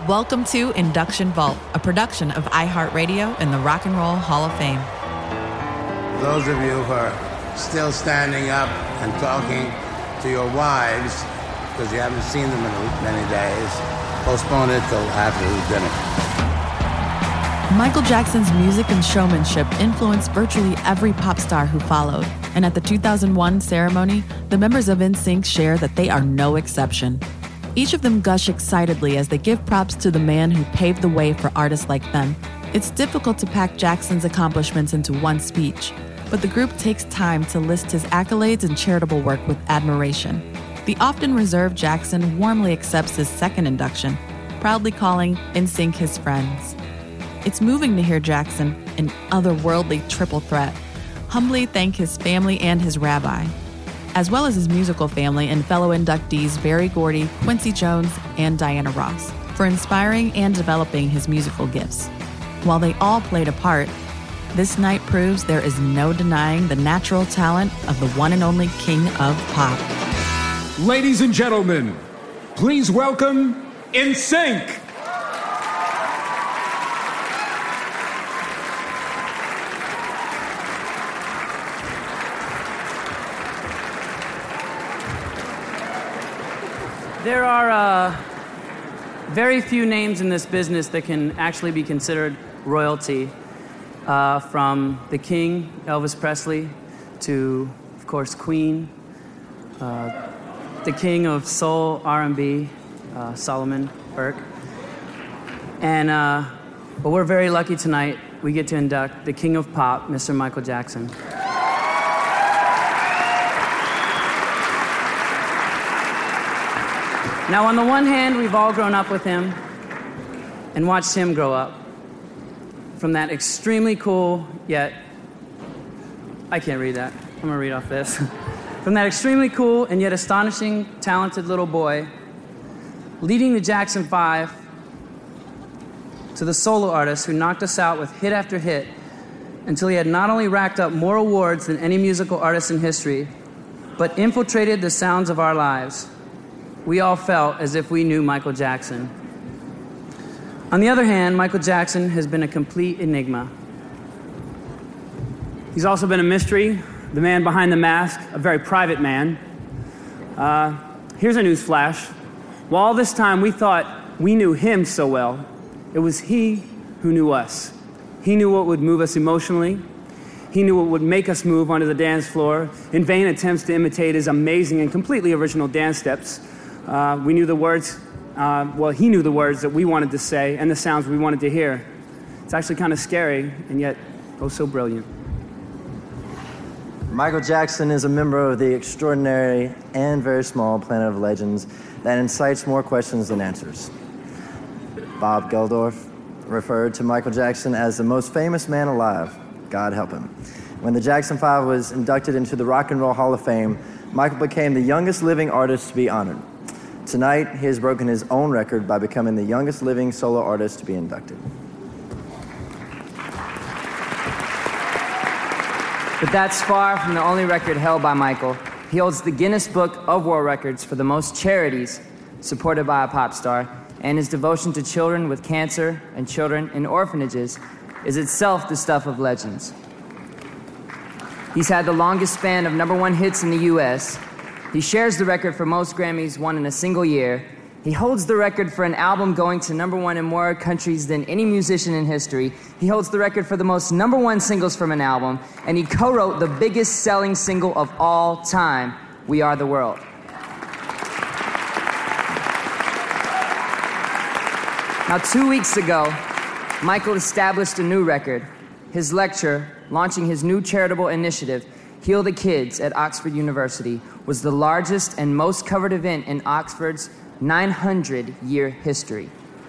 Welcome to Induction Vault, a production of iHeartRadio and the Rock and Roll Hall of Fame. Those of you who are still standing up and talking to your wives because you haven't seen them in many days, postpone it till after dinner. Michael Jackson's music and showmanship influenced virtually every pop star who followed. And at the 2001 ceremony, the members of NSYNC share that they are no exception. Each of them gush excitedly as they give props to the man who paved the way for artists like them. It's difficult to pack Jackson's accomplishments into one speech, but the group takes time to list his accolades and charitable work with admiration. The often reserved Jackson warmly accepts his second induction, proudly calling NSYNC his friends. It's moving to hear Jackson, an otherworldly triple threat, humbly thank his family and his rabbi, as well as his musical family and fellow inductees Berry Gordy, Quincy Jones, and Diana Ross, for inspiring and developing his musical gifts. While they all played a part, this night proves there is no denying the natural talent of the one and only king of pop. Ladies and gentlemen, please welcome NSYNC. There are very few names in this business that can actually be considered royalty, from the King, Elvis Presley, to, of course, Queen, the King of Soul R&B, Solomon Burke. But we're very lucky tonight. We get to induct the King of Pop, Mr. Michael Jackson. Now, on the one hand, we've all grown up with him and watched him grow up. From that extremely cool, yet... I can't read that. I'm gonna read off this. From that extremely cool and yet astonishing, talented little boy, leading the Jackson 5, to the solo artist who knocked us out with hit after hit until he had not only racked up more awards than any musical artist in history, but infiltrated the sounds of our lives. We all felt as if we knew Michael Jackson. On the other hand, Michael Jackson has been a complete enigma. He's also been a mystery, the man behind the mask, a very private man. Here's a news flash. While all this time we thought we knew him so well, it was he who knew us. He knew what would move us emotionally. He knew what would make us move onto the dance floor in vain attempts to imitate his amazing and completely original dance steps. We knew the words, he knew the words that we wanted to say and the sounds we wanted to hear. It's actually kind of scary and yet, oh, so brilliant. Michael Jackson is a member of the extraordinary and very small planet of legends that incites more questions than answers. Bob Geldof referred to Michael Jackson as the most famous man alive. God help him. When the Jackson 5 was inducted into the Rock and Roll Hall of Fame, Michael became the youngest living artist to be honored. Tonight, he has broken his own record by becoming the youngest living solo artist to be inducted. But that's far from the only record held by Michael. He holds the Guinness Book of World Records for the most charities supported by a pop star, and his devotion to children with cancer and children in orphanages is itself the stuff of legends. He's had the longest span of #1 hits in the U.S. He shares the record for most Grammys won in a single year. He holds the record for an album going to #1 in more countries than any musician in history. He holds the record for the most #1 singles from an album, and he co-wrote the biggest selling single of all time, We Are the World. Now, 2 weeks ago, Michael established a new record. His lecture, launching his new charitable initiative, Heal the Kids at Oxford University, was the largest and most covered event in Oxford's 900-year history.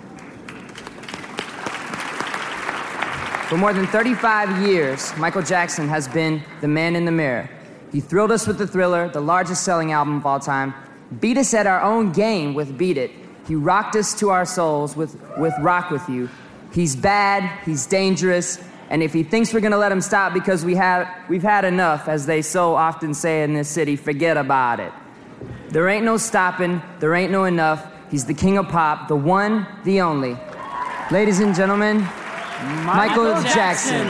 For more than 35 years, Michael Jackson has been the man in the mirror. He thrilled us with the Thriller, the largest selling album of all time, beat us at our own game with Beat It. He rocked us to our souls with Rock With You. He's bad, he's dangerous, and if he thinks we're gonna let him stop because we've had enough, as they so often say in this city, forget about it. There ain't no stopping, there ain't no enough. He's the king of pop, the one, the only. Ladies and gentlemen, Michael Jackson.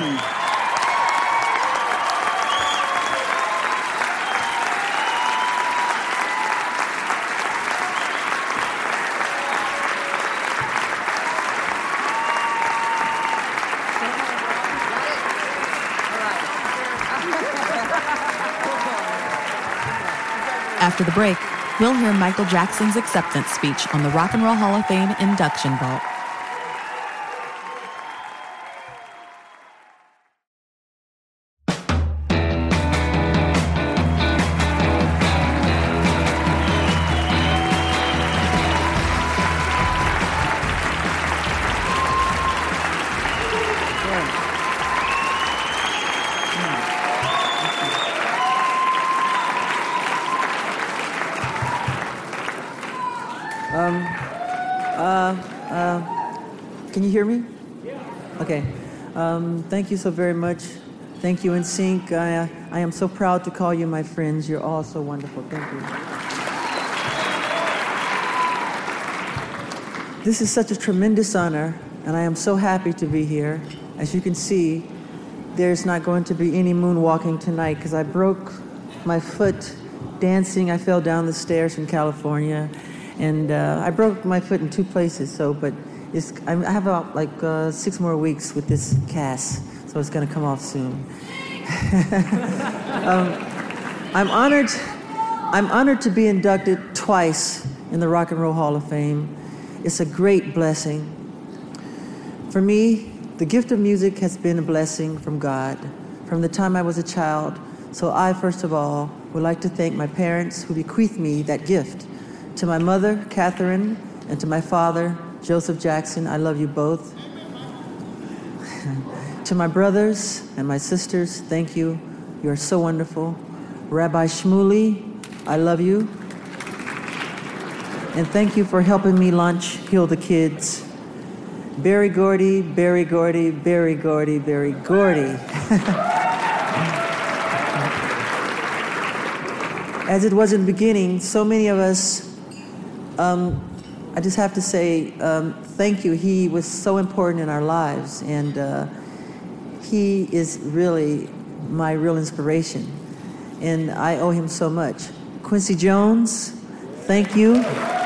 After the break, we'll hear Michael Jackson's acceptance speech on the Rock and Roll Hall of Fame induction vault. Can you hear me? Yeah. Okay. Thank you so very much. Thank you, NSYNC. I am so proud to call you my friends. You're all so wonderful. Thank you. This is such a tremendous honor, and I am so happy to be here. As you can see, there's not going to be any moonwalking tonight because I broke my foot dancing. I fell down the stairs in California, and I broke my foot in 2 places. But I have about 6 more weeks with this cast, so it's going to come off soon. I'm honored to be inducted twice in the Rock and Roll Hall of Fame. It's a great blessing. For me, the gift of music has been a blessing from God from the time I was a child. So I, first of all, would like to thank my parents who bequeathed me that gift. To my mother, Catherine, and to my father, Joseph Jackson, I love you both. To my brothers and my sisters, thank you. You are so wonderful. Rabbi Shmuley, I love you. And thank you for helping me launch Heal the Kids. Berry Gordy, Berry Gordy, Berry Gordy, Berry Gordy. As it was in the beginning, so many of us, I just have to say thank you. He was so important in our lives, and he is really my real inspiration, and I owe him so much. Quincy Jones, thank you.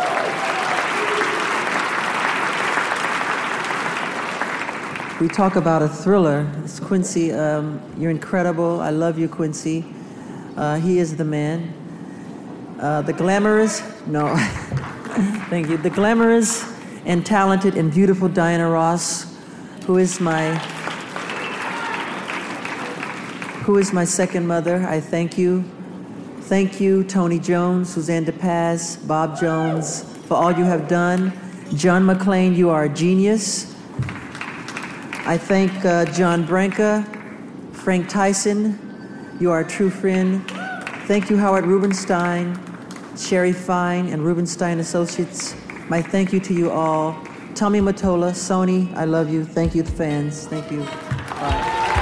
We talk about a thriller. It's Quincy, you're incredible. I love you, Quincy. He is the man. The glamorous, no. Thank you. The glamorous and talented and beautiful Diana Ross, who is my second mother. I thank you. Thank you, Tony Jones, Suzanne DePaz, Bob Jones, for all you have done. John McClane, you are a genius. I thank John Branca, Frank Tyson, you are a true friend. Thank you, Howard Rubenstein, Sherry Fine, and Rubenstein Associates. My thank you to you all. Tommy Mottola, Sony, I love you. Thank you, the fans. Thank you. Bye.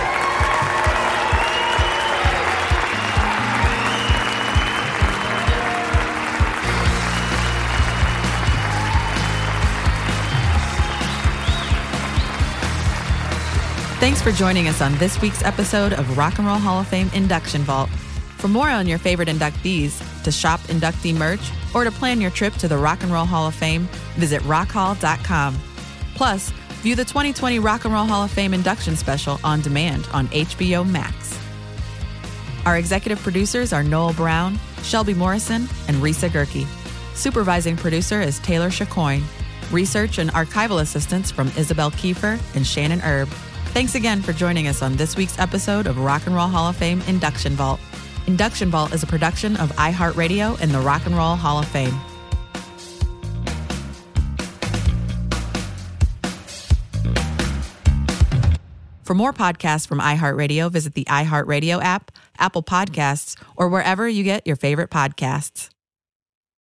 Thanks for joining us on this week's episode of Rock and Roll Hall of Fame Induction Vault. For more on your favorite inductees, to shop inductee merch, or to plan your trip to the Rock and Roll Hall of Fame, visit rockhall.com. Plus, view the 2020 Rock and Roll Hall of Fame induction special on demand on HBO Max. Our executive producers are Noel Brown, Shelby Morrison, and Risa Gerke. Supervising producer is Taylor Chacoin. Research and archival assistance from Isabel Kiefer and Shannon Erb. Thanks again for joining us on this week's episode of Rock and Roll Hall of Fame Induction Vault. Induction Vault is a production of iHeartRadio and the Rock and Roll Hall of Fame. For more podcasts from iHeartRadio, visit the iHeartRadio app, Apple Podcasts, or wherever you get your favorite podcasts.